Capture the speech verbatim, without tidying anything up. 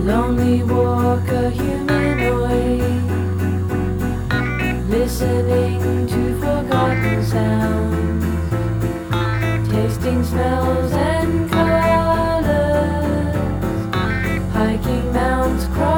Lonely walker, humanoid, listening to forgotten sounds, tasting smells and colors, hiking mounts,